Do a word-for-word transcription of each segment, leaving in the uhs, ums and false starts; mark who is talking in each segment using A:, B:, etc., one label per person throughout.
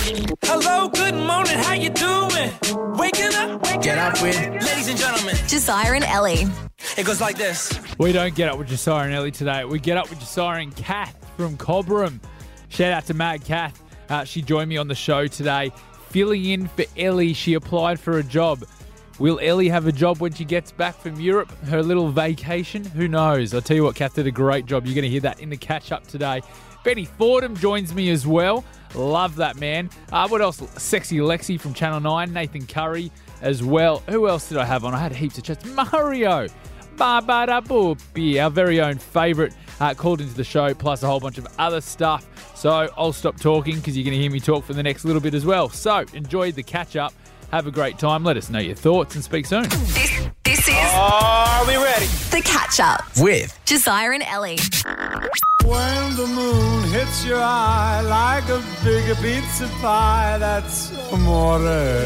A: Hello, good morning, how you doing? Waking up, waking up with, ladies and gentlemen,
B: Josiah and Ellie.
A: it goes like this.
C: We don't get up with Josiah and Ellie today. We get up with Josiah and Kath from Cobram. Shout out to Mad Kath. Uh, she joined me on the show today, filling in for Ellie. She applied for a job. Will Ellie have a job when she gets back from Europe? Her little vacation? Who knows? I'll tell you what, Kath did a great job. You're going to hear that in the catch-up today. Benny Fordham joins me as well. Love that man. Uh, what else? Sexy Lexi from Channel nine. Nathan Curry as well. Who else did I have on? I had heaps of chats. Mario. Barbarabupi, our very own favourite, uh, called into the show, plus a whole bunch of other stuff. So I'll stop talking because you're going to hear me talk for the next little bit as well. So enjoy the catch-up. Have a great time. Let us know your thoughts and speak soon.
B: This, this is
A: Are we ready?
B: The Catch-Up
A: With
B: Josiah and Ellie.
D: When the moon hits your eye like a big pizza pie, that's amore.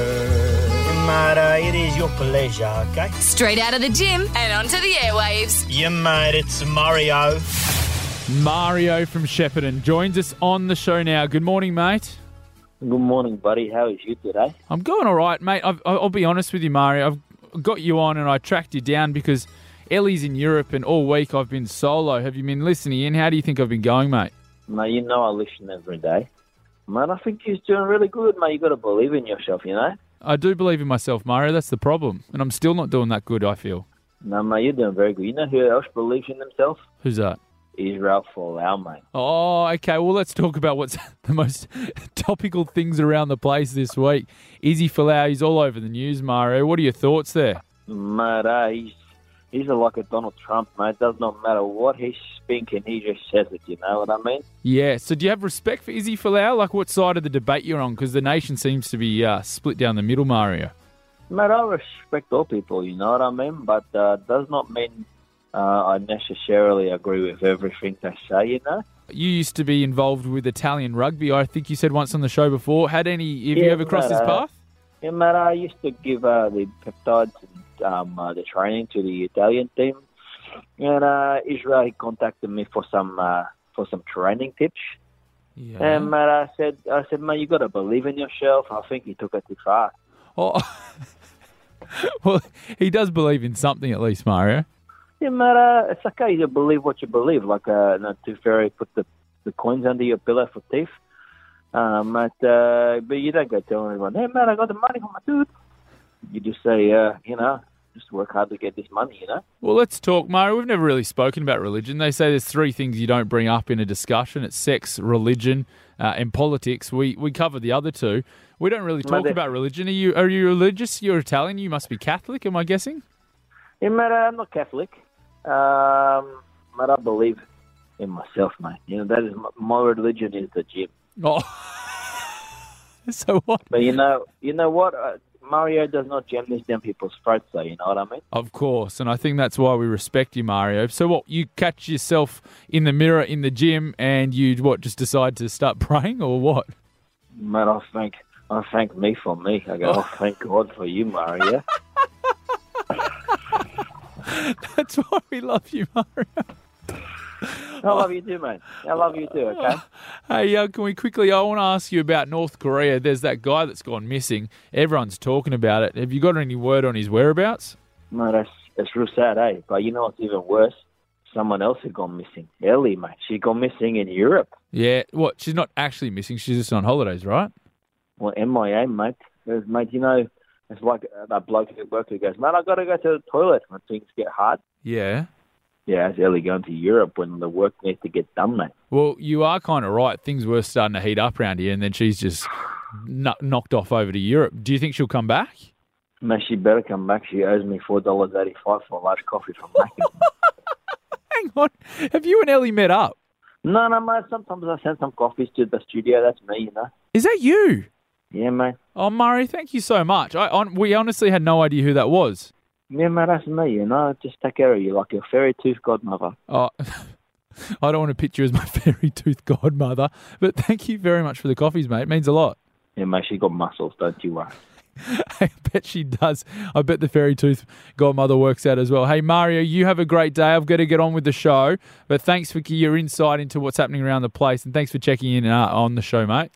E: Mara, it is your pleasure, okay?
B: Straight out of the gym and onto the airwaves.
E: You mate, it's Mario.
C: Mario from Shepparton joins us on the show now. Good morning, mate.
F: Good morning, buddy. How is you today?
C: I'm going all right, mate. I've, I'll be honest with you, Mario. I've got you on and I tracked you down because Ellie's in Europe and all week I've been solo. Have you been listening in? How do you think I've been going, mate?
F: Mate, you know I listen every day. Man, I think you're doing really good, mate. You got to believe in yourself, you know?
C: I do believe in myself, Mario. That's the problem. And I'm still not doing that good, I feel.
F: No, mate, you're doing very good. You know who else believes in themselves?
C: Who's that?
F: Israel Folau, mate.
C: Oh, okay. Well, let's talk about what's the most topical things around the place this week. Izzy Folau, he's all over the news, Mario. What are your thoughts there?
F: Mate, uh, he's, he's like a Donald Trump, mate. It does not matter what he's speaking, he just says it, you know what I mean?
C: Yeah. So do you have respect for Izzy Folau? Like, what side of the debate you're on? Because the nation seems to be uh, split down the middle, Mario.
F: Mate, I respect all people, you know what I mean? But uh, does not mean uh, I necessarily agree with everything they say, you know?
C: You used to be involved with Italian rugby, I think you said once on the show before. Had any, have
F: Yeah,
C: you ever crossed
F: mate,
C: his
F: uh,
C: path?
F: Yeah, mate, I used to give uh, the peptides and um, uh, the training to the Italian team. And uh, Israel, he contacted me for some uh, for some training tips.
C: Yeah.
F: And mate, I said, I said, mate, you got to believe in yourself. I think he took it too far.
C: Oh. Well, he does believe in something at least, Mario.
F: Yeah, mate, uh, it's okay to believe what you believe. Like, uh, not too very put the, the coins under your pillow for teeth. Um, but, uh, but you don't go telling everyone, hey, man, I got the money from my dude. You just say, uh, you know, just work hard to get this money, you know?
C: Well, let's talk, Mario. We've never really spoken about religion. They say there's three things you don't bring up in a discussion. It's sex, religion, uh, and politics. We we cover the other two. We don't really talk
F: Mate,
C: about religion. Are you are you religious? You're Italian. You must be Catholic, am I guessing?
F: Yeah, mate, I'm not Catholic. Um, but I believe in myself, mate. You know, that is my, my religion is the gym.
C: Oh. So what?
F: But you know, you know what? Uh, Mario does not jam this down people's throats, though. You know what I mean?
C: Of course, and I think that's why we respect you, Mario. So what, you catch yourself in the mirror in the gym and you, what, just decide to start praying or what?
F: Mate, I thank, I thank me for me. I go, oh, thank God for you, Mario.
C: That's why we love you, Mario.
F: I love you too, mate. I love you too, okay?
C: Hey, uh, can we quickly, I want to ask you about North Korea. There's that guy that's gone missing. Everyone's talking about it. Have you got any word on his whereabouts?
F: Mate, that's, that's real sad, eh? But you know what's even worse? Someone else has gone missing. Ellie, mate. She gone missing in Europe.
C: Yeah, what, she's not actually missing. She's just on holidays, right?
F: Well, M I A, mate. There's, mate, you know, it's like that bloke at work who goes, mate, I got to go to the toilet when things get hard.
C: Yeah.
F: Yeah, it's Ellie going to Europe when the work needs to get done, mate.
C: Well, you are kind of right. Things were starting to heat up around here, and then she's just kn- knocked off over to Europe. Do you think she'll come back?
F: Mate, she better come back. She owes me four dollars eighty-five for a large coffee from Macca's.
C: Hang on. Have you and Ellie met up?
F: No, no, mate. Sometimes I send some coffees to the studio. That's me, you know.
C: Is that you?
F: Yeah, mate.
C: Oh, Murray, thank you so much. I on, We honestly had no idea who that was.
F: Yeah, mate, that's me, you know. Just take care of you like your fairy tooth godmother.
C: Oh, I don't want to picture you as my fairy tooth godmother, but thank you very much for the coffees, mate. It means a lot.
F: Yeah, mate, she got muscles, don't you worry.
C: I bet she does. I bet the fairy tooth godmother works out as well. Hey, Mario, you have a great day. I've got to get on with the show, but thanks for your insight into what's happening around the place, and thanks for checking in uh, on the show, mate.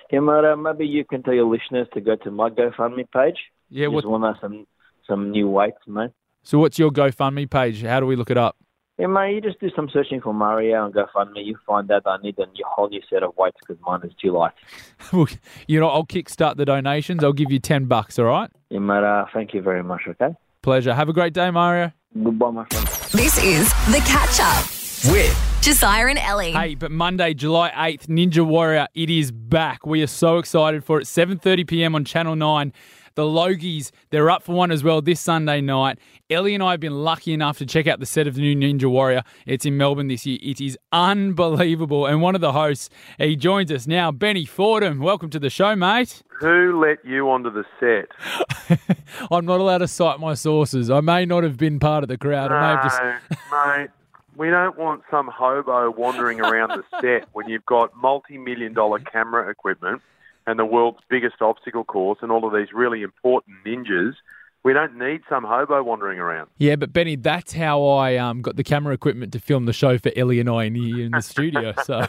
F: Yeah, mate, uh, maybe you can tell your listeners to go to my GoFundMe page.
C: Yeah,
F: Just
C: what,
F: want some some new weights, mate.
C: so what's your GoFundMe page? How do we look it up?
F: Yeah, mate, you just do some searching for Mario on GoFundMe. You find out I need a new, whole new set of weights because mine is too light.
C: You know, I'll kickstart the donations. I'll give you ten bucks, all right?
F: Yeah, mate, uh, thank you very much, okay?
C: Pleasure. Have a great day, Mario.
F: Goodbye, my friend.
B: This is The Catch Up.
A: With
B: Josiah and Ellie.
C: Hey, but Monday, July eighth, Ninja Warrior, it is back. We are so excited for it. seven thirty p.m. on Channel nine. The Logies, they're up for one as well this Sunday night. Ellie and I have been lucky enough to check out the set of the new Ninja Warrior. It's in Melbourne this year. It is unbelievable. And one of the hosts, he joins us now, Benny Fordham. Welcome to the show, mate.
G: Who let you onto the set?
C: I'm not allowed to cite my sources. I may not have been part of the crowd. I may have just...
G: No, mate. We don't want some hobo wandering around the set when you've got multi-million dollar camera equipment and the world's biggest obstacle course and all of these really important ninjas. We don't need some hobo wandering around.
C: Yeah, but Benny, that's how I um, got the camera equipment to film the show for Ellie and I in, in the studio. So,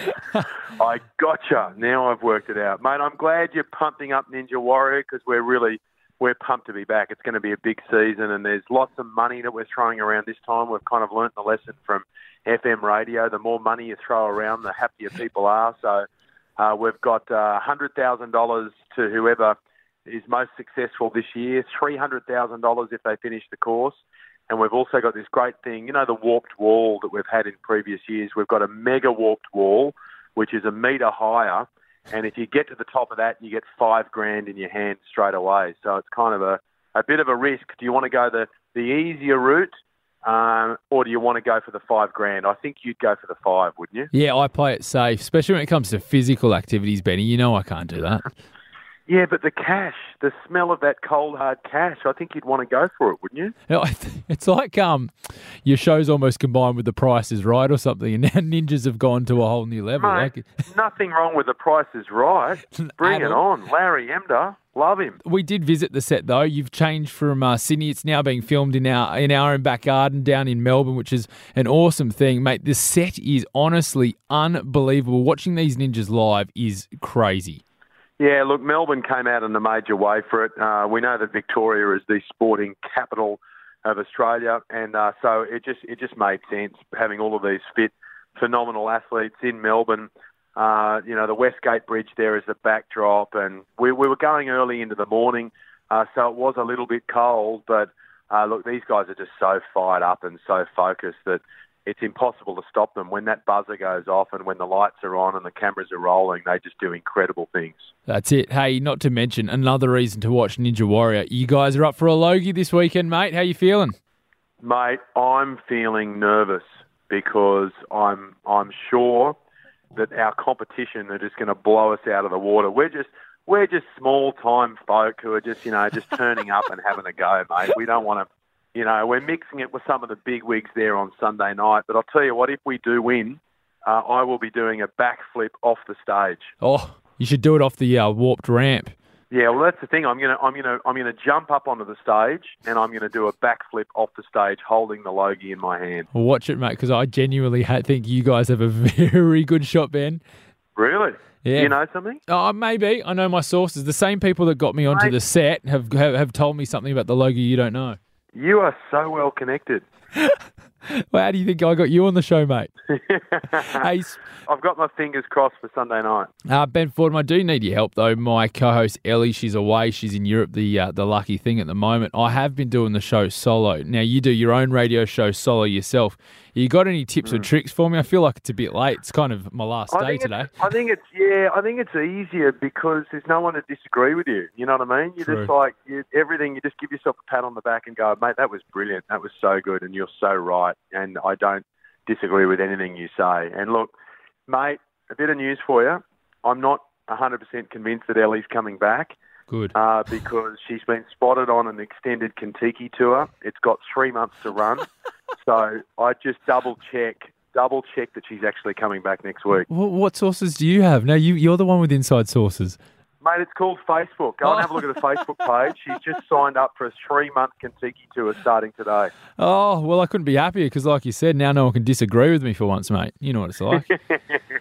G: I gotcha. Now I've worked it out. Mate, I'm glad you're pumping up Ninja Warrior because we're really, we're pumped to be back. It's going to be a big season and there's lots of money that we're throwing around this time. We've kind of learnt the lesson from F M radio. The more money you throw around, the happier people are. So uh, we've got uh, one hundred thousand dollars to whoever is most successful this year, three hundred thousand dollars if they finish the course. And we've also got this great thing, you know, the warped wall that we've had in previous years. We've got a mega warped wall, which is a metre higher. And if you get to the top of that, you get five grand in your hand straight away. So it's kind of a, a bit of a risk. Do you want to go the, the easier route um, or do you want to go for the five grand? I think you'd go for the five, wouldn't you?
C: yeah, I play it safe, especially when it comes to physical activities, Benny. You know I can't do that.
G: Yeah, but the cash, the smell of that cold, hard cash, I think you'd want to go for it, wouldn't you?
C: You know, it's like um, your show's almost combined with The Price is Right or something, and now ninjas have gone to a whole new level.
G: Mate,
C: Like,
G: nothing wrong with The Price is Right. Bring
C: At
G: it
C: all.
G: on. Larry Emder, love him.
C: we did visit the set though. You've changed from uh, Sydney. It's now being filmed in our in our own back garden down in Melbourne, which is an awesome thing, mate. The set is honestly unbelievable. Watching these ninjas live is crazy.
G: Yeah, look, Melbourne came out in a major way for it. Uh, we know that Victoria is the sporting capital of Australia, and uh, so it just it just made sense having all of these fit, phenomenal athletes in Melbourne. Uh, you know, the Westgate Bridge there is the backdrop, and we, we were going early into the morning, uh, so it was a little bit cold, but uh, look, these guys are just so fired up and so focused that it's impossible to stop them. When that buzzer goes off and when the lights are on and the cameras are rolling, they just do incredible things.
C: That's it. Hey, not to mention another reason to watch Ninja Warrior. You guys are up for a Logie this weekend, mate. How you feeling?
G: Mate, I'm feeling nervous because I'm I'm sure that our competition are just going to blow us out of the water. We're just we're just small time folk who are just you know just turning up and having a go, mate. We don't want to. You know, we're mixing it with some of the big wigs there on Sunday night. But I'll tell you what, if we do win, uh, I will be doing a backflip off the stage.
C: Oh, you should do it off the uh, warped ramp.
G: Yeah, well, that's the thing. I'm gonna, I'm gonna, I'm gonna jump up onto the stage and I'm gonna do a backflip off the stage, holding the Logie in my hand.
C: Well, watch it, mate, because I genuinely ha- think you guys have a very good shot, Ben.
G: Really?
C: Yeah.
G: You know something?
C: Oh, maybe. I know my sources. The same people that got me onto
G: Mate.
C: the set have, have have told me something about the Logie you don't know.
G: You are so well connected.
C: Well, how do you think I got you on the show, mate? Hey, s-
G: I've got my fingers crossed for Sunday night.
C: uh, Ben Fordham, I do need your help, though. My co-host, Ellie, she's away. She's in Europe, the uh, the lucky thing at the moment. I have been doing the show solo. Now, you do your own radio show solo yourself. You got any tips or tricks for me? I feel like it's a bit late. It's kind of my last
G: I
C: day
G: think
C: today.
G: It's, I think it's yeah. I think it's easier because there's no one to disagree with you. You know what I mean? You
C: True.
G: just like you, everything. You just give yourself a pat on the back and go, mate, that was brilliant. That was so good, and you're so right. And I don't disagree with anything you say. And look, mate, a bit of news for you. I'm not one hundred percent convinced that Ellie's coming back.
C: Good.
G: Uh, because she's been spotted on an extended Kentucky tour. It's got three months to run. So I just double check, double check that she's actually coming back next week.
C: What, what sources do you have? Now, you, you're the one with inside sources.
G: Mate, it's called Facebook. Go and have a look at the Facebook page. She's just signed up for a three-month Kentucky tour starting today.
C: Oh, well, I couldn't be happier because, like you said, now no one can disagree with me for once, mate. You know what it's like.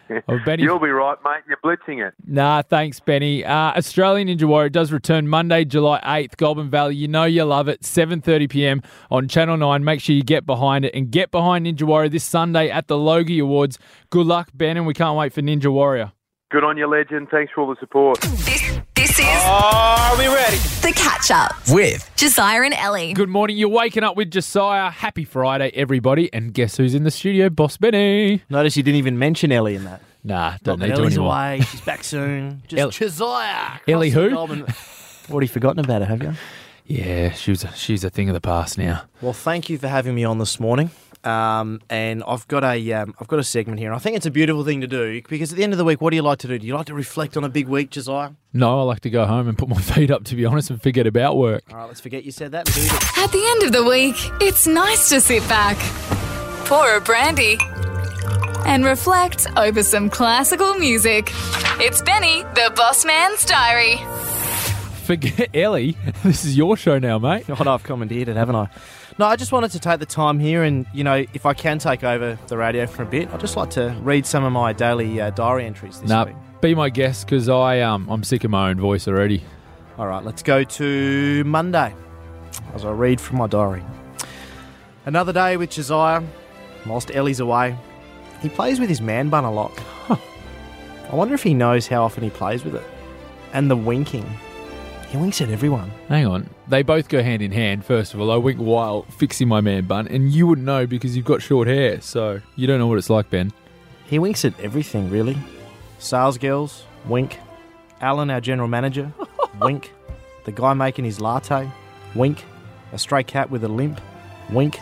C: Oh, Benny.
G: You'll be right, mate. You're blitzing it.
C: Nah, thanks, Benny. Uh, Australian Ninja Warrior does return Monday, July eighth, Goulburn Valley. You know you love it. seven thirty p.m. on Channel nine. Make sure you get behind it and get behind Ninja Warrior this Sunday at the Logie Awards. Good luck, Ben, and we can't wait for Ninja Warrior.
G: Good on you, legend. Thanks for all the support.
B: This, this is
A: Are we ready?
B: The Catch Up
A: With
B: Josiah and Ellie.
C: Good morning. You're waking up with Josiah. Happy Friday, everybody. And guess who's in the studio? Boss Benny.
H: Notice you didn't even mention Ellie in that.
C: Nah, don't
H: Not
C: need
H: that
C: to
H: Ellie's
C: anymore.
H: away. She's back soon. Just
C: El-
H: Josiah.
C: Ellie who?
H: Goulburn. Already forgotten about her, have you?
C: Yeah, she's a, she's a thing of the past now.
H: Well, thank you for having me on this morning. Um, and I've got a um, I've got a segment here. And I think it's a beautiful thing to do because at the end of the week, what do you like to do? Do you like to reflect on a big week, Josiah?
C: No, I like to go home and put my feet up, to be honest, and forget about work.
H: All right, let's forget you said that and do this.
I: At the end of the week, it's nice to sit back, pour a brandy, and reflect over some classical music. It's Benny, the Boss Man's Diary.
C: Forget Ellie. This is your show now, mate.
H: God, I've commandeered it, haven't I? No, I just wanted to take the time here and, you know, if I can take over the radio for a bit, I'd just like to read some of my daily uh, diary entries this
C: Nah,
H: week.
C: be my guest because I um I'm sick of my own voice already.
H: All right, let's go to Monday as I read from my diary. Another day with Josiah. Whilst Ellie's away, he plays with his man bun a lot. I wonder if he knows how often he plays with it. And the winking. He winks at everyone.
C: Hang on, they both go hand in hand. First of all, I wink while fixing my man bun, and you wouldn't know because you've got short hair, so you don't know what it's like, Ben.
H: He winks at everything, really. Sales girls, wink. Alan, our general manager, wink. The guy making his latte, wink. A stray cat with a limp, wink.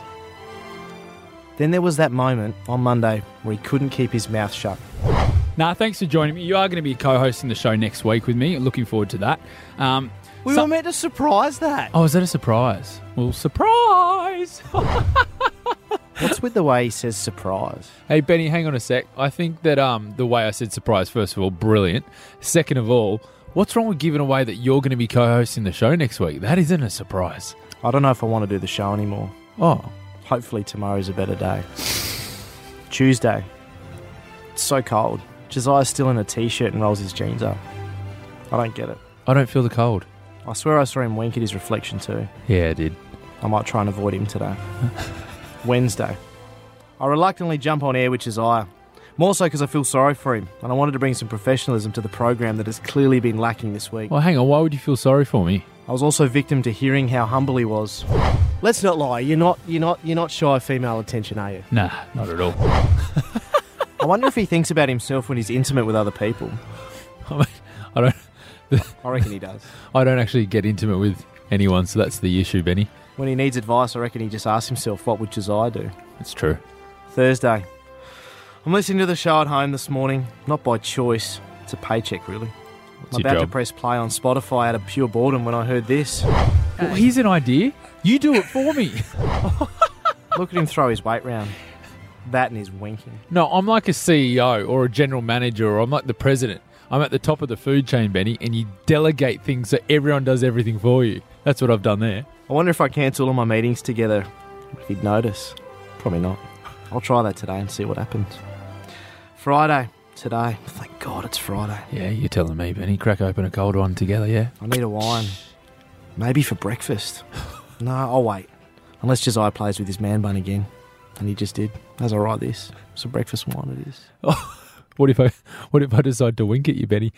H: Then there was that moment on Monday where he couldn't keep his mouth shut.
C: Nah, thanks for joining me. You are going to be co-hosting the show next week with me. Looking forward to that. Um,
H: We
C: so-
H: were meant to surprise that.
C: oh, is that a surprise? Well, surprise!
H: What's with the way he says surprise?
C: Hey, Benny, hang on a sec. I think that um the way I said surprise, first of all, brilliant. Second of all, what's wrong with giving away that you're going to be co-hosting the show next week? That isn't a surprise.
H: I don't know if I want to do the show anymore.
C: Oh,
H: Hopefully tomorrow's a better day. Tuesday. It's so cold. Josiah's still in a t-shirt and rolls his jeans up. I don't get it.
C: I don't feel the cold.
H: I swear I saw him wink at his reflection too.
C: Yeah, I did.
H: I might try and avoid him today. Wednesday. I reluctantly jump on air with Josiah. More so because I feel sorry for him and I wanted to bring some professionalism to the program that has clearly been lacking this week.
C: Well, hang on. Why would you feel sorry for me?
H: I was also victim to hearing how humble he was. Let's not lie, you're not you're not you're not shy of female attention, are you?
C: Nah, not at all.
H: I wonder if he thinks about himself when he's intimate with other people.
C: I mean, I don't.
H: I reckon he does.
C: I don't actually get intimate with anyone, so that's the issue, Benny.
H: When he needs advice, I reckon he just asks himself, what would Josiah do?
C: It's true.
H: Thursday. I'm listening to the show at home this morning, not by choice. It's a paycheck, really.
C: What's
H: I'm
C: your
H: about to
C: job?
H: press play on Spotify out of pure boredom when I heard this.
C: Well, here's an idea. You do it for me.
H: Look at him throw his weight round. That and his winking.
C: No, I'm like a C E O or a general manager, or I'm like the president. I'm at the top of the food chain, Benny, and you delegate things so everyone does everything for you. That's what I've done there.
H: I wonder if I cancel all my meetings together, if he'd notice. Probably not. I'll try that today and see what happens. Friday. Today. Thank God it's Friday.
C: Yeah, you're telling me, Benny. Crack open a cold one together, yeah?
H: I need a wine. Maybe for breakfast. No, I'll wait. Unless Josiah plays with his man bun again. And he just did. As I write this. It's a breakfast wine it is.
C: What if I what if I decide to wink at you, Benny?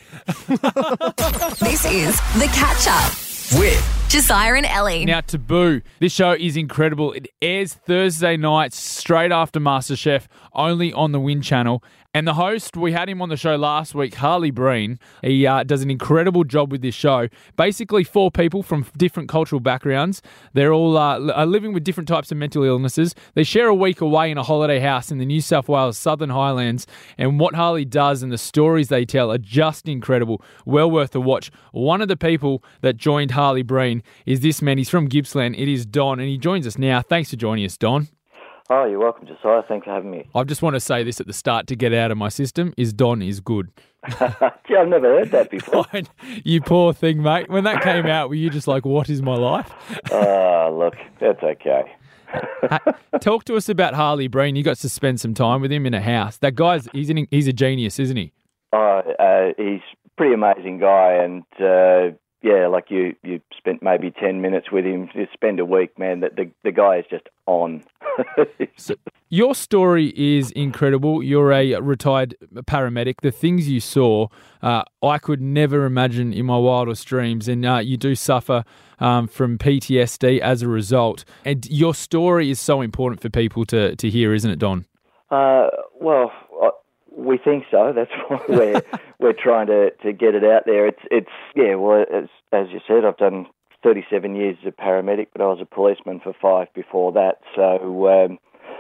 B: This is The Catch Up
A: with
B: Josiah and Ellie.
C: Now, Taboo. This show is incredible. It airs Thursday nights straight after MasterChef, only on the Win channel. And the host, we had him on the show last week, Harley Breen. He uh, does an incredible job with this show. Basically, four people from different cultural backgrounds. They're all uh, are living with different types of mental illnesses. They share a week away in a holiday house in the New South Wales Southern Highlands. And what Harley does and the stories they tell are just incredible. Well worth a watch. One of the people that joined Harley Breen is this man. He's from Gippsland. It is Don, and he joins us now. Thanks for joining us, Don.
F: Oh, you're welcome, Josiah. Thanks for having me.
C: I just want to say this at the start to get out of my system is Don is good.
F: Gee, I've never heard that before.
C: You poor thing, mate. When that came out, were you just like, what is my life?
F: Oh, look, that's okay.
C: Talk to us about Harley Breen. You got to spend some time with him in a house. That guy's he's an, he's a genius, isn't he?
J: Oh, uh, he's a pretty amazing guy, and uh, yeah, like you, you spent maybe ten minutes with him. You spend a week, man. That the the guy is just on.
C: So your story is incredible. You're a retired paramedic. The things you saw, uh, I could never imagine in my wildest dreams, and uh, you do suffer um, from P T S D as a result. And your story is so important for people to to hear, isn't it, Don?
J: Uh, well. I, We think so. That's why we're we're trying to, to get it out there. It's it's yeah. Well, as as you said, I've done thirty-seven years as a paramedic, but I was a policeman for five before that. So um,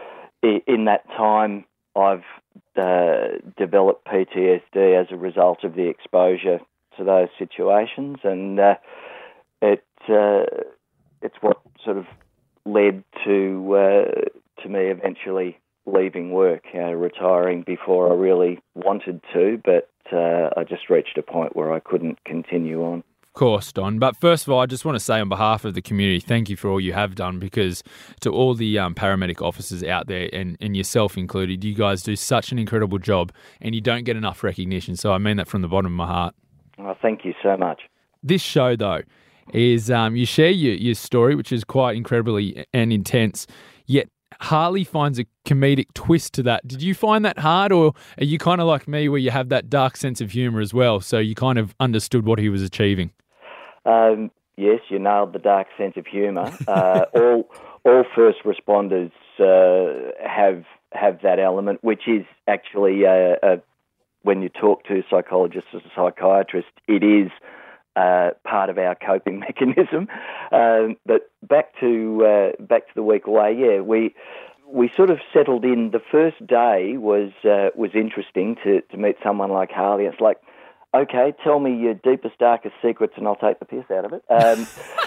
J: in that time, I've uh, developed P T S D as a result of the exposure to those situations, and uh, it uh, it's what sort of led to uh, to me eventually leaving work, uh, retiring before I really wanted to, but uh, I just reached a point where I couldn't continue on.
C: Of course, Don. But first of all, I just want to say on behalf of the community, thank you for all you have done, because to all the um, paramedic officers out there, and, and yourself included, you guys do such an incredible job, and you don't get enough recognition. So I mean that from the bottom of my heart.
J: Oh, thank you so much.
C: This show, though, is um, you share your, your story, which is quite incredibly and intense, yet Harley finds a comedic twist to that. Did you find that hard, or are you kind of like me where you have that dark sense of humour as well, so you kind of understood what he was achieving?
J: Um, yes, you nailed the dark sense of humour. Uh, all all first responders uh, have have that element, which is actually, uh, uh, when you talk to psychologists or psychiatrists, it is Uh, part of our coping mechanism. Um, but back to uh, back to the week away, yeah, we we sort of settled in. The first day was uh, was interesting to, to meet someone like Harley. It's like, okay, tell me your deepest, darkest secrets and I'll take the piss out of it. Um,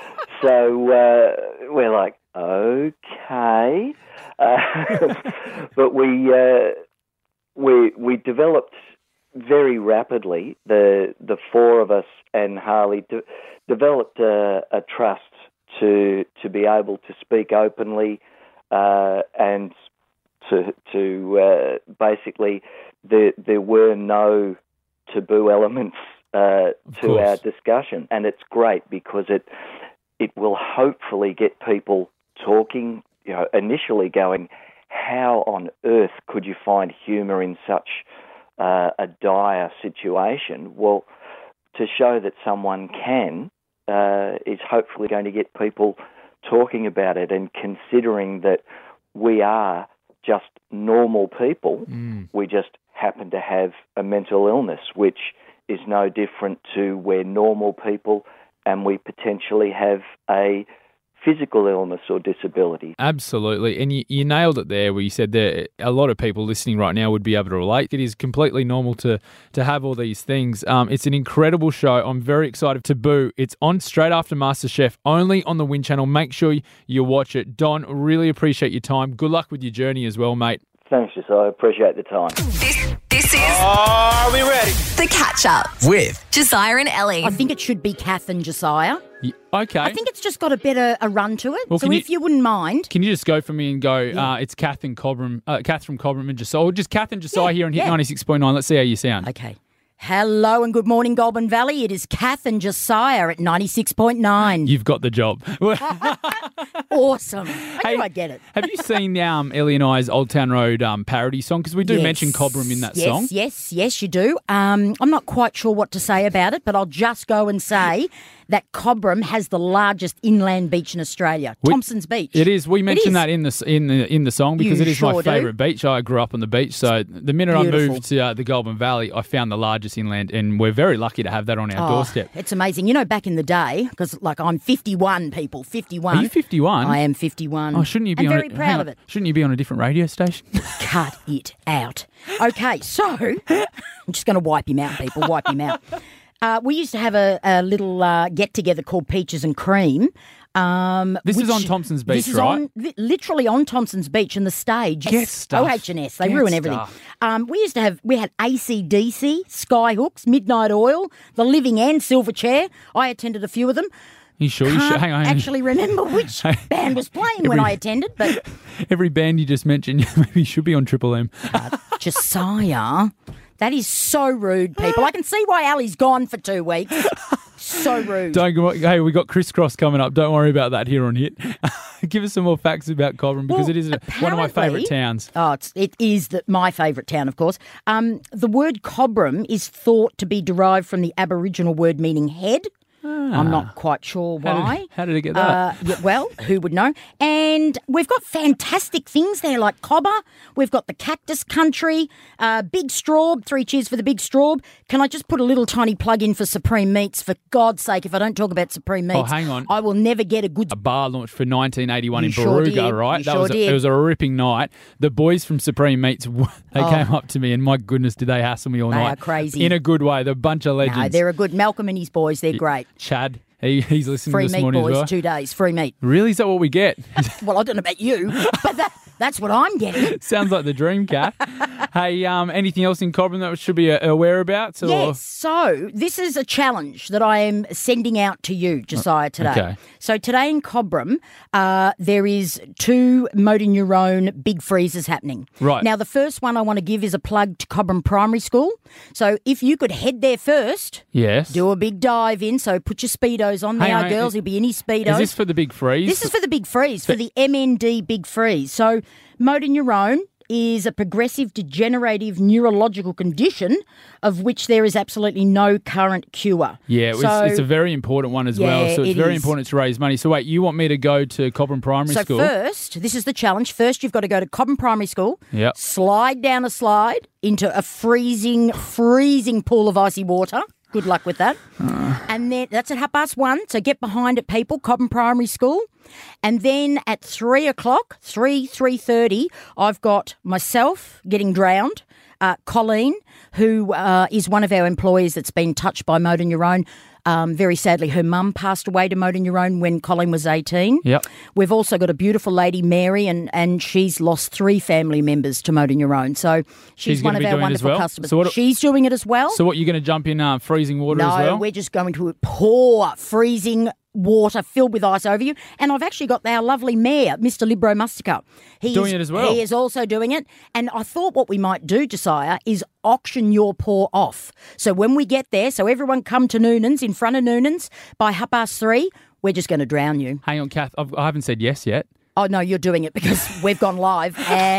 J: so uh, we're like, okay. Uh, but we, uh, we, we developed very rapidly, the the four of us and Harley de- developed a, a trust to to be able to speak openly uh, and to to uh, basically there there were no taboo elements uh, to our discussion, and it's great because it it will hopefully get people talking. You know, initially going, how on earth could you find humour in such Uh, a dire situation? Well, to show that someone can uh, is hopefully going to get people talking about it and considering that we are just normal people.
C: Mm.
J: We just happen to have a mental illness, which is no different to we're normal people and we potentially have a physical illness or disability.
C: Absolutely. And you, you nailed it there where you said that a lot of people listening right now would be able to relate. It is completely normal to to have all these things. Um, it's an incredible show. I'm very excited. Taboo. It's on straight after MasterChef, only on the Win Channel. Make sure you watch it. Don, really appreciate your time. Good luck with your journey as well, mate.
J: Thanks, Josiah. I appreciate the time.
B: This, this is
A: Are we ready?
B: The Catch Up
A: With
B: Josiah and Ellie.
K: I think it should be Kath and Josiah.
C: Y- Okay.
K: I think it's just got a bit of a run to it.
C: Well,
K: so
C: can
K: if you, you wouldn't mind.
C: Can you just go for me and go, uh, it's Kath and Cobram, uh, Kath from Cobram and Josiah, or just Kath and Josiah
K: Yeah,
C: here on Hit
K: yeah.
C: ninety-six point nine. Let's see how you sound.
K: Okay. Hello and good morning, Goulburn Valley. It is Kath and Josiah at ninety-six point nine.
C: You've got the job.
K: Awesome. I
C: Hey,
K: knew I'd get it.
C: Have you seen um, Ellie and I's Old Town Road um, parody song? Because we do
K: Yes.
C: mention Cobram in that
K: yes,
C: song.
K: Yes, yes, you do. Um, I'm not quite sure what to say about it, but I'll just go and say that Cobram has the largest inland beach in Australia,
C: We-
K: Thompson's Beach.
C: It is. We mentioned
K: is.
C: that in the in the in the song because
K: You
C: it is my
K: sure do.
C: favourite beach. I grew up on the beach, so the minute I
K: Beautiful.
C: moved to uh, the Goulburn Valley, I found the largest inland, and we're very lucky to have that on our
K: Oh,
C: doorstep.
K: It's amazing. You know, back in the day, because like I'm fifty-one, people, fifty-one.
C: Are you fifty-one?
K: I am fifty-one.
C: Oh, shouldn't you be
K: I'm
C: on?
K: very
C: a,
K: proud
C: hang
K: of
C: on.
K: it.
C: Shouldn't you be on a different radio station?
K: Cut it out. Okay, so I'm just going to wipe him out, people. Wipe him out. Uh, we used to have a, a little uh, get-together called Peaches and Cream. Um,
C: This is
K: which-
C: on Thompson's Beach,
K: this is
C: right?
K: On, li- literally on Thompson's Beach, and the stage.
C: Get stuff.
K: O H and S, they
C: Get
K: ruin everything.
C: stuff.
K: Um, we used to have, we had A C D C, Skyhooks, Midnight Oil, The Living End, Silverchair. I attended a few of them.
C: You sure? You
K: Can't
C: should. Hang on.
K: actually remember which band was playing when
C: Every-
K: I attended, but
C: Every band you just mentioned maybe should be on Triple M.
K: Josiah, that is so rude, people. I can see why Ali's gone for two weeks. So rude.
C: Don't go. Hey, we got crisscross coming up. Don't worry about that here on Hit. Give us some more facts about Cobram because
K: Well,
C: it is a, one of my favourite
K: apparently-
C: towns.
K: Oh, it's, it is the, my favourite town, of course. Um, the word Cobram is thought to be derived from the Aboriginal word meaning head. I'm not quite sure
C: How did-
K: why.
C: how did it get that?
K: Uh, yeah, well, who would know? And we've got fantastic things there like Cobber. We've got the Cactus Country, uh, Big Straub. Three cheers for the Big Straub. Can I just put a little tiny plug in for Supreme Meats? For God's sake, if I don't talk about Supreme Meats,
C: Oh, hang on.
K: I will never get a good...
C: A bar launched for nineteen eighty-one
K: You
C: in
K: sure
C: Baruga,
K: did.
C: right?
K: You
C: that
K: sure
C: was a,
K: did.
C: It was a ripping night. The boys from Supreme Meats, they
K: Oh.
C: came up to me, and my goodness, did they hassle me all
K: They
C: night?
K: are crazy.
C: In a good way. They're a bunch of legends.
K: No, they're a good... Malcolm and his boys, they're great.
C: Chad, he, he's listening
K: Free
C: this
K: meat,
C: morning
K: boys,
C: as well.
K: two days, free meat.
C: Really? Is that what we get?
K: Well, I don't know about you, but that, that's what I'm getting.
C: Sounds like the dream, Cat. Hey, um, anything else in Cobram that we should be uh, aware about? Or?
K: Yes, so this is a challenge that I am sending out to you, Josiah, today.
C: Okay.
K: So today in Cobram, uh, there is two motor neurone big freezers happening.
C: Right.
K: Now, the first one I want to give is a plug to Cobram Primary School. So if you could head there first,
C: Yes.
K: do a big dive in. So put your Speedos on
C: Hang
K: there,
C: on,
K: girls.
C: is-
K: He'll be in his Speedos.
C: Is this for the big freeze?
K: This is for the big freeze, for the M N D big freeze. So motor neurone is a progressive degenerative neurological condition of which there is absolutely no current cure.
C: Yeah, it was,
K: So-
C: it's a very important one as
K: Yeah,
C: well. So it's
K: it
C: very
K: is.
C: important to raise money. So wait, you want me to go to Cobram Primary
K: So
C: School?
K: first, this is the challenge. First, you've got to go to Cobram Primary School,
C: Yep.
K: slide down a slide into a freezing, freezing pool of icy water. Good luck with that. And then that's at half past one. So get behind it, people. Cobram Primary School. And then at three o'clock, three three thirty, I've got myself getting drowned. Uh, Colleen, who uh, is one of our employees that's been touched by motor neurone. Um, very sadly, her mum passed away to motor neurone when Colleen was eighteen.
C: Yep.
K: We've also got a beautiful lady, Mary, and, and she's lost three family members to motor neurone. So she's,
C: She's
K: one
C: gonna
K: of
C: be
K: our
C: doing it as
K: wonderful
C: well?
K: customers.
C: So what-
K: she's doing it as well.
C: So what, you're going to jump in uh, freezing water
K: no,
C: as well?
K: we're just going to pour freezing water filled with ice over you. And I've actually got our lovely mayor, Mister Libro Mustica. He
C: Doing
K: is,
C: it as well.
K: He is also doing it. And I thought what we might do, Josiah, is auction your pour off. So when we get there, so everyone come to Noonan's, in front of Noonan's, by half past three, we're just going to drown you.
C: Hang on, Kath. I've, I haven't said yes yet.
K: Oh, no, you're doing it because we've gone live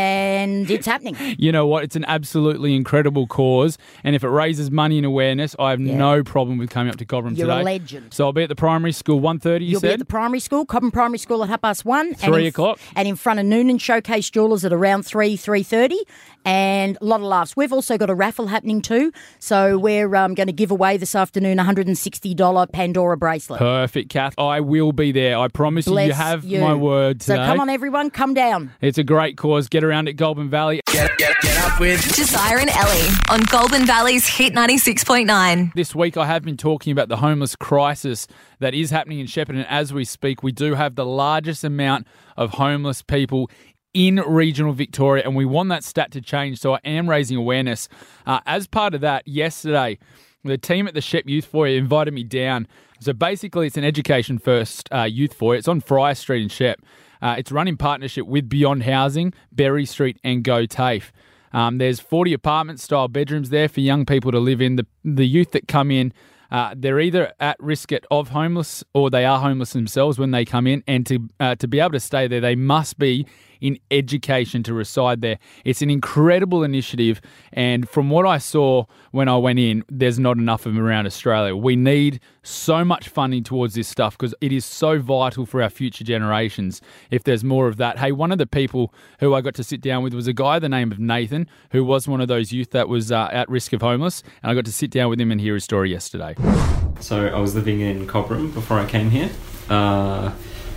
K: and it's happening.
C: You know what? It's an absolutely incredible cause. And if it raises money and awareness, I have
K: Yeah.
C: no problem with coming up to Cobram
K: You're
C: today.
K: a legend.
C: So I'll be at the primary school, one thirty, you
K: You'll
C: said?
K: be at the primary school, Cobram Primary School at half past one. and
C: Three
K: in-
C: o'clock.
K: And in front of Noonan Showcase Jewellers at around three, three thirty. And a lot of laughs. We've also got a raffle happening too. So we're um, going to give away this afternoon a one hundred sixty dollars Pandora bracelet.
C: Perfect, Kath. I will be there. I promise you. You
K: Bless
C: have
K: you.
C: my word
K: So
C: today.
K: come on, everyone, come down.
C: It's a great cause. Get around at Goulburn Valley.
B: Get, get, get up with Josiah and Ellie on Goulburn Valley's Hit ninety-six point nine.
C: This week I have been talking about the homeless crisis that is happening in Shepparton. And as we speak, we do have the largest amount of homeless people in regional Victoria, and we want that stat to change. So I am raising awareness. Uh, as part of that, yesterday, the team at the Shep Youth Foyer invited me down. So basically, it's an education first uh, youth foyer. It's on Fryer Street in Shep. Uh, it's run in partnership with Beyond Housing, Berry Street, and Go TAFE. Um, there's forty apartment-style bedrooms there for young people to live in. The the youth that come in, uh, they're either at risk of homeless or they are homeless themselves when they come in. And to uh, to be able to stay there, they must be in education to reside there. It's an incredible initiative, and from what I saw when I went in, there's not enough of them around Australia. We need so much funding towards this stuff because it is so vital for our future generations if there's more of that. Hey, one of the people who I got to sit down with was a guy the name of Nathan, who was one of those youth that was uh, at risk of homeless, and I got to sit down with him and hear his story yesterday.
L: So I was living in Cobram before I came here. Uh,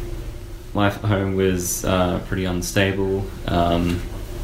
L: life at home was uh, pretty unstable. Um,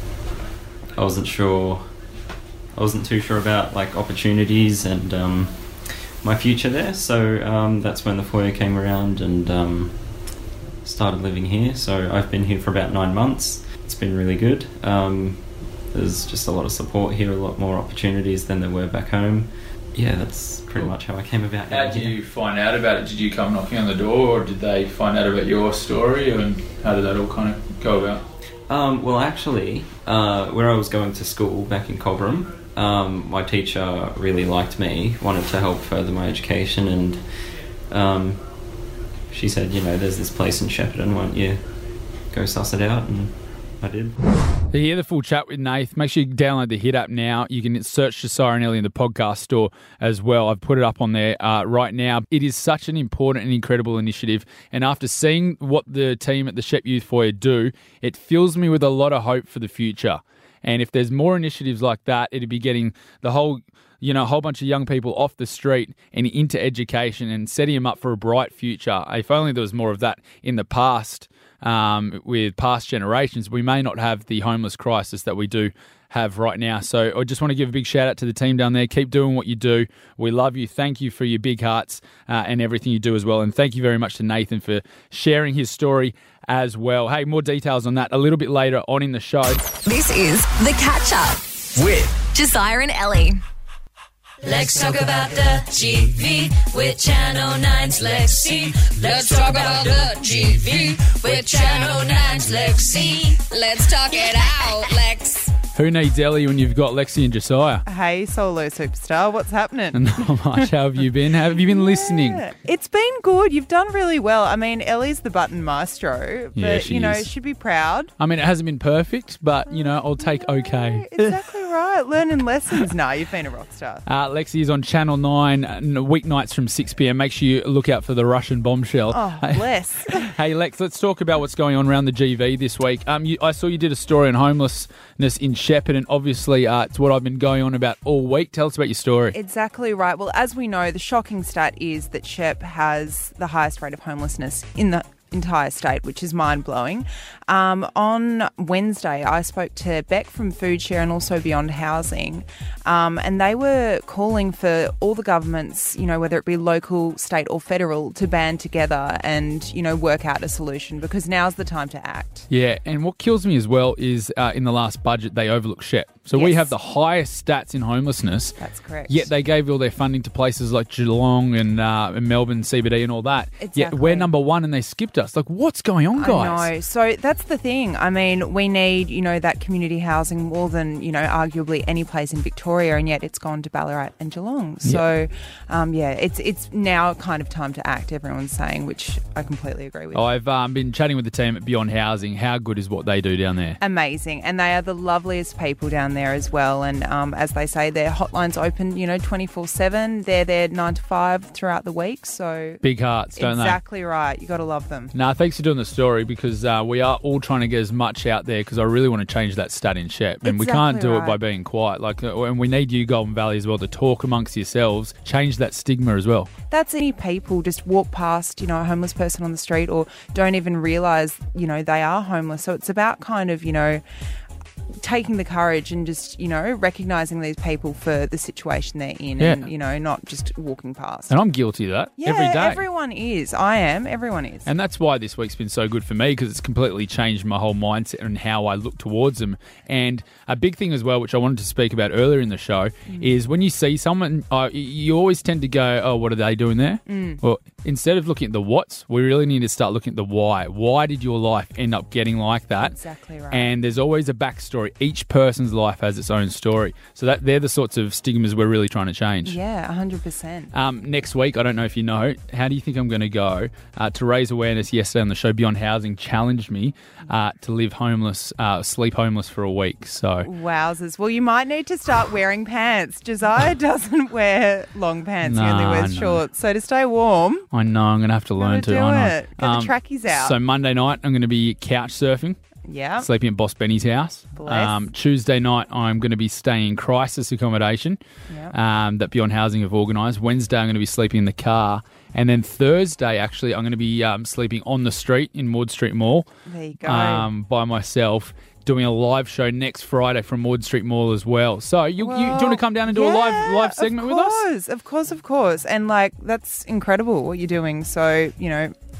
L: I wasn't sure. I wasn't too sure about like opportunities and um, my future there. So um, that's when the foyer came around and um, started living here. So I've been here for about nine months. It's been really good. Um, there's just a lot of support here, a lot more opportunities than there were back home. yeah, that's pretty much how I came about.
C: How did you find out about it? Did you come knocking on the door, or did they find out about your story, and how did that all kind of go about?
L: Um, well, actually, uh, where I was going to school back in Cobram, um, my teacher really liked me, wanted to help further my education, and um, she said, you know, there's this place in Shepparton, why don't you go suss it out? And I did.
C: To hear the full chat with Nath, make sure you download the Hit app now. You can search Josiah and Ellie in the podcast store as well. I've put it up on there uh, right now. It is such an important and incredible initiative. And after seeing what the team at the Shep Youth Foyer do, it fills me with a lot of hope for the future. And if there's more initiatives like that, it'd be getting the whole, you know, a whole bunch of young people off the street and into education and setting them up for a bright future. If only there was more of that in the past. Um, with past generations, we may not have the homeless crisis that we do have right now. So I just want to give a big shout out to the team down there. Keep doing what you do. We love you. Thank you for your big hearts uh, and everything you do as well. And thank you very much to Nathan for sharing his story as well. Hey, more details on that a little bit later on in the show.
B: This is The Catch Up with Josiah and Ellie.
A: Let's talk about the G V with Channel nine's Lexi. Let's talk about the G V with Channel nine's Lexi. Let's talk it out, Lex.
C: Who needs Ellie when you've got Lexi and Josiah?
M: Hey, solo superstar, what's happening?
C: Not much. How have you been? How have you been listening?
M: Yeah, it's been good. You've done really well. I mean, Ellie's the button maestro, but,
C: Yeah, she
M: you know,
C: is.
M: should be proud.
C: I mean, it hasn't been perfect, but, you know, I'll take okay.
M: Exactly right. Learning lessons. Nah, you've been a rock star.
C: Uh, Lexi is on Channel nine uh, weeknights from six p.m. Make sure you look out for the Russian bombshell.
M: Oh, bless.
C: Hey, Lex, let's talk about what's going on around the G V this week. Um, you, I saw you did a story on homelessness in Shepparton, and obviously uh, it's what I've been going on about all week. Tell us about your story.
M: Exactly right. Well, as we know, the shocking stat is that Shep has the highest rate of homelessness in the entire state, which is mind-blowing. Um, on Wednesday, I spoke to Beck from Food Share and also Beyond Housing, um, and they were calling for all the governments, you know, whether it be local, state or federal, to band together and, you know, work out a solution, because now's the time to act.
C: Yeah, and what kills me as well is uh, in the last budget, they overlooked Shep. So we
M: Yes.
C: have the highest stats in homelessness.
M: That's correct.
C: Yet they gave all their funding to places like Geelong and, uh, and Melbourne C B D and all that. Yet
M: Exactly.
C: we're number one and they skipped us. Like, what's going on, guys?
M: I know. So that's the thing. I mean, we need, you know, that community housing more than, you know, arguably any place in Victoria, and yet it's gone to Ballarat and Geelong. So, um, yeah, it's it's now kind of time to act, everyone's saying, which I completely agree with.
C: I've um, been chatting with the team at Beyond Housing. How good is what they do down there?
M: Amazing. And they are the loveliest people down there as well. And um, as they say, their hotline's open, you know, twenty-four seven. They're there nine to five throughout the week. So
C: Big hearts, don't they?
M: exactly right. You got to love them.
C: Nah, thanks for doing the story, because uh, we are all trying to get as much out there, because I really want to change that stat in Shep. And we can't
M: Exactly
C: do it
M: right.
C: by being quiet. Like, uh, and we need you, Golden Valley, as well, to talk amongst yourselves, change that stigma as well.
M: That's any people just walk past, you know, a homeless person on the street or don't even realise, you know, they are homeless. So it's about kind of, you know, taking the courage and just, you know, recognising these people for the situation they're in
C: Yeah.
M: and, you know, not just walking past.
C: And I'm guilty of that
M: yeah,
C: every day.
M: everyone is. I am. Everyone is.
C: And that's why this week's been so good for me, because it's completely changed my whole mindset and how I look towards them. And a big thing as well, which I wanted to speak about earlier in the show,
M: Mm.
C: is when you see someone, uh, you always tend to go, oh, what are they doing there?
M: Mm.
C: Well, instead of looking at the what's, we really need to start looking at the why. Why did your life end up getting like that?
M: Exactly right.
C: And there's always a backstory. Each person's life has its own story. So that they're the sorts of stigmas we're really trying to change.
M: Yeah, one hundred percent.
C: Um, next week, I don't know if you know, how do you think I'm going to go? Uh, to raise awareness, yesterday on the show, Beyond Housing challenged me uh, to live homeless, uh, sleep homeless for a week. So
M: Wowzers. Well, you might need to start wearing pants. Josiah doesn't wear long pants. he only
C: Nah,
M: wears
C: no.
M: shorts. So to stay warm,
C: I know I'm going to have to learn to.
M: do
C: I know.
M: it. Get the trackies out.
C: So Monday night, I'm going to be couch surfing.
M: yeah.
C: Sleeping at Boss Benny's house.
M: Bless.
C: Um, Tuesday night, I'm going to be staying in crisis accommodation
M: Yep.
C: um, that Beyond Housing have organised. Wednesday, I'm going to be sleeping in the car. And then Thursday, actually, I'm going to be um, sleeping on the street in Maud Street Mall
M: There you go.
C: um, by myself, doing a live show next Friday from Maud Street Mall as well. So you, you, do you want to come down and do a live live segment
M: of
C: with us?
M: course, Of course, of course. And, like, that's incredible what you're doing. So, you know,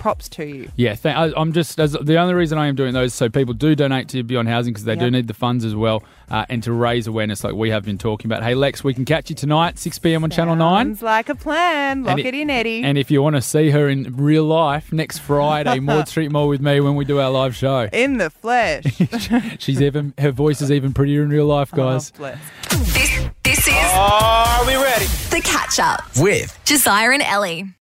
M: props to you.
C: Yeah, th- I, I'm just as, the only reason I am doing those is so people do donate to Beyond Housing because they
M: Yep.
C: do need the funds as well, uh, and to raise awareness like we have been talking about. Hey Lex, we can catch you tonight, six p.m. on Channel Nine.
M: Sounds like a plan. Lock
C: And
M: it, in, Eddie.
C: And if you want to see her in real life, next Friday, Maud Street Mall with me when we do our live show.
M: in the flesh.
C: She's even her voice is even prettier in real life, guys.
M: Oh, bless.
B: This, this is
D: Are we ready?
B: The Catch Up
N: With
B: Josiah and Ellie.